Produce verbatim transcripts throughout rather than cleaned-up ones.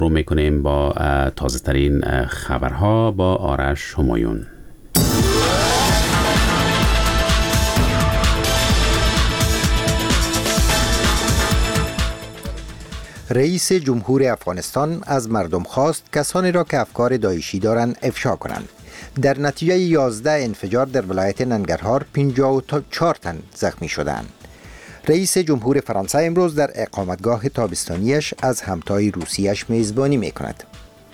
رو میکنیم با تازه ترین خبرها با آرش همایون. رئیس جمهور افغانستان از مردم خواست کسانی را که افکار داعشی دارند افشا کنند. در نتیجه یازده انفجار در ولایت ننگرهار پنجاه و چهار تن زخمی شدند. رئیس جمهور فرانسه امروز در اقامتگاه تابستانیش از همتای روسیش میزبانی میکند.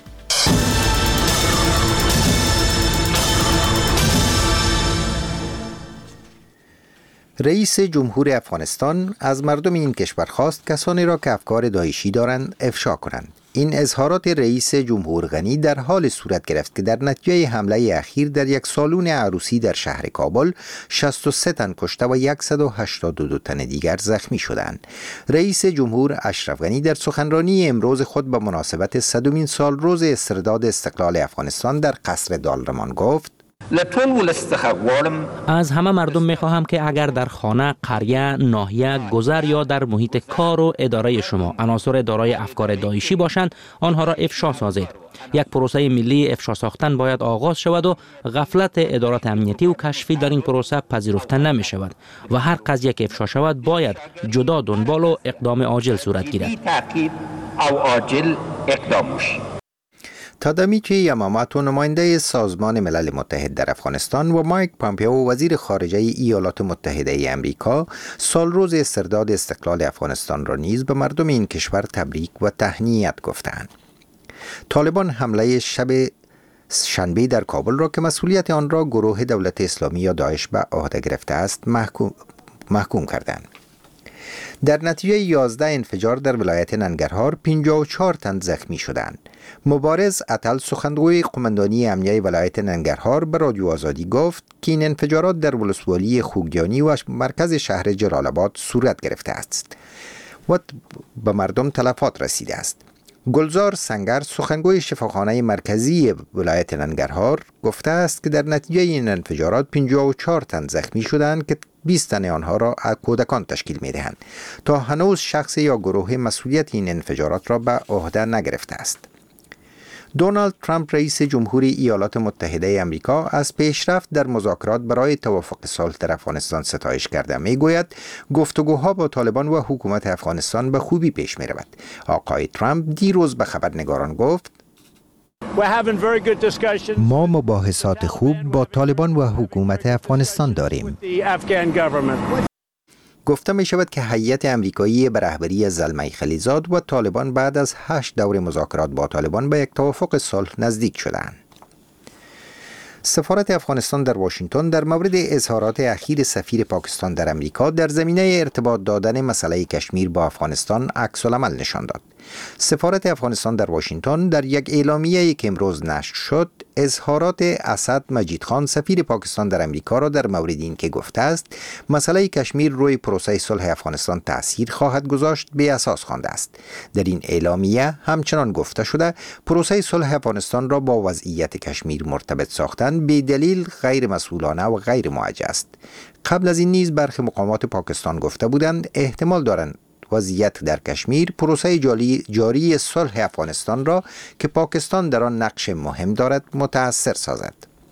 رئیس جمهور افغانستان از مردم این کشور خواست کسانی را که افکار داعشی دارند افشا کنند. این اظهارات رئیس جمهور غنی در حال صورت گرفت که در نتیجه حمله اخیر در یک سالن عروسی در شهر کابل شصت و سه تن کشته و صد و هشتاد و دو تن دیگر زخمی شدند. رئیس جمهور اشرف غنی در سخنرانی امروز خود به مناسبت صدمین سال روز استرداد استقلال افغانستان در قصر دالرمان گفت: از همه مردم میخواهم که اگر در خانه، قریه، ناحیه، گذر یا در محیط کار و اداره شما عناصر دارای افکار داعشی باشند، آنها را افشا سازید. یک پروسه ملی افشا ساختن باید آغاز شود و غفلت ادارات امنیتی و کشفی در این پروسه پذیرفته نمی شود و هر قضیه که افشا شود باید جدا دنبال و اقدام عاجل صورت گیرد. تادامیچی یاماماتو نماینده سازمان ملل متحد در افغانستان و مایک پامپئو وزیر خارجه ایالات متحده ای امریکا سال روز استرداد استقلال افغانستان را نیز به مردم این کشور تبریک و تهنیت گفتند. طالبان حمله شب شنبه در کابل را که مسئولیت آن را گروه دولت اسلامی یا داعش به عهده گرفته است محکوم, محکوم کردند. در نتیجه یازده انفجار در ولایت ننگرهار پنجاه و چهار تن زخمی شدند. مبارز اتل سخنگوی قماندانی امنیه ولایت ننگرهار به رادیو آزادی گفت که این انفجارات در ولسوالی خوگیانی و مرکز شهر جلال آباد صورت گرفته است و به مردم تلفات رسیده است. گلزار سنگر سخنگوی شفاخانه مرکزی ولایت ننگرهار گفته است که در نتیجه این انفجارات پنجاه و چهار تن زخمی شدند که بیست تن آنها را کودکان تشکیل می دهند. تا هنوز شخص یا گروه مسئولیت این انفجارات را به عهده نگرفته است. دونالد ترامپ رئیس جمهوری ایالات متحده آمریکا از پیشرفت در مذاکرات برای توافق صلح در افغانستان ستایش کرده می گوید گفتگوها با طالبان و حکومت افغانستان به خوبی پیش می رود. آقای ترامپ دیروز به خبرنگاران گفت: ما مباحثات خوب با طالبان و حکومت افغانستان داریم. گفته می شود که هیئت امریکایی به رهبری زلمه خلیزاد و طالبان بعد از هشت دور مذاکرات با طالبان به یک توافق صلح نزدیک شدند. سفارت افغانستان در واشنگتن در مورد اظهارات اخیر سفیر پاکستان در امریکا در زمینه ارتباط دادن مسئله کشمیر با افغانستان عکس‌العمل نشان داد. سفارت افغانستان در واشنگتن در یک اعلامیه‌ای که امروز نشر شد، اظهارات اسد مجید خان سفیر پاکستان در امریکا را در مورد این که گفته است مسئله کشمیر روی پروسه صلح افغانستان تأثیر خواهد گذاشت بی اساس خوانده است. در این اعلامیه همچنان گفته شده پروسه صلح افغانستان را با وضعیت کشمیر مرتبط ساختن به دلیل غیر مسئولانه و غیر موجه است. قبل از این نیز برخی مقامات پاکستان گفته بودند احتمال دارند وضعیت در کشمیر پروسه جاری جاری صلح افغانستان را که پاکستان در آن نقش مهم دارد متأثر سازد.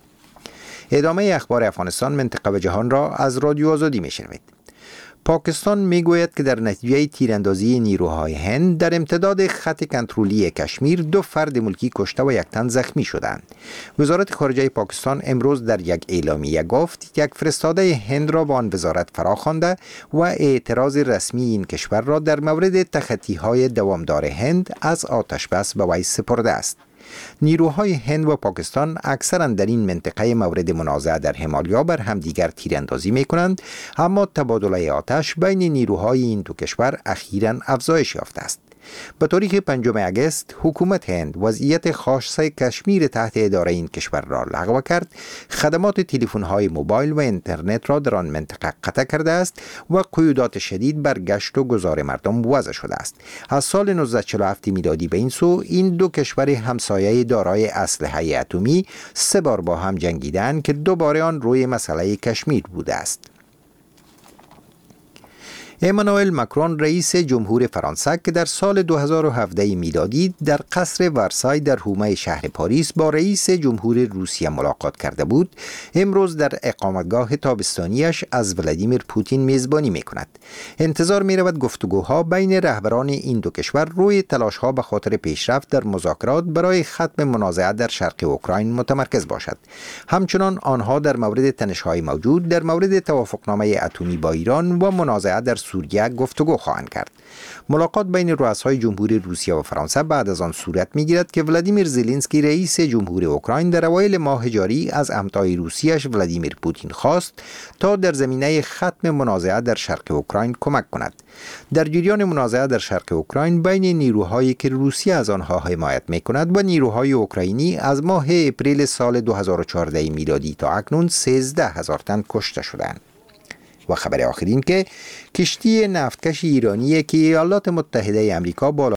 ادامه اخبار افغانستان، منطقه و جهان را از رادیو آزادی میشنوید. پاکستان میگوید که در نتیجه تیراندازی نیروهای هند در امتداد خط کنترلی کشمیر دو فرد ملکی کشته و یک تن زخمی شدند. وزارت خارجه پاکستان امروز در یک اعلامیه گفت یک فرستاده هند را به آن وزارت فراخوانده و اعتراض رسمی این کشور را در مورد تخطی‌های دوامدار هند از آتش بس به وی سپرده است. نیروهای هند و پاکستان اکثرا در این منطقه مورد منازعه در همالیا بر همدیگر تیراندازی می کنند، اما تبادل آتش بین نیروهای این دو کشور اخیراً افزایش یافته است. به تاریخ پنجم اگست حکومت هند وضعیت خاصه کشمیر تحت اداره این کشور را لغو کرد، خدمات تلفن‌های موبایل و اینترنت را در آن منطقه قطع کرده است و قیودات شدید بر گشت و گذار مردم وضع شده است. از سال نوزده چهل و هفت میلادی به این سو این دو کشور همسایه دارای اسلحه اتمی سه بار با هم جنگیدند که دوباره آن روی مسئله کشمیر بوده است. امانوئل ماکرون رئیس جمهور فرانسه که در سال دو هزار و هفده میلادی در قصر ورسای در حومه شهر پاریس با رئیس جمهور روسیه ملاقات کرده بود، امروز در اقامتگاه تابستانیش از ولادیمیر پوتین میزبانی میکند. انتظار میرود گفتگوها بین رهبران این دو کشور روی تلاش‌ها به خاطر پیشرفت در مذاکرات برای ختم منازعه در شرق اوکراین متمرکز باشد. همچنان آنها در مورد تنش‌های موجود در مورد توافقنامه اتمی با ایران و منازعه در سوریه گفتگو خواهند کرد. ملاقات بین رؤسای جمهوری روسیه و فرانسه بعد از آن صورت میگیرد که ولادیمیر زلنسکی رئیس جمهور اوکراین در اوایل ماه جاری از همتای روسیه‌اش ولادیمیر پوتین خواست تا در زمینه ختم منازعه در شرق اوکراین کمک کند. در جریان منازعه در شرق اوکراین بین نیروهایی که روسیه از آنها حمایت میکند و نیروهای اوکراینی از ماه اپریل سال دو هزار و چهارده میلادی تا اکنون سیزده هزار تن کشته شدند. و خبر آخرین که کشتی نفتکش ایرانی که ایالات متحده آمریکا بالا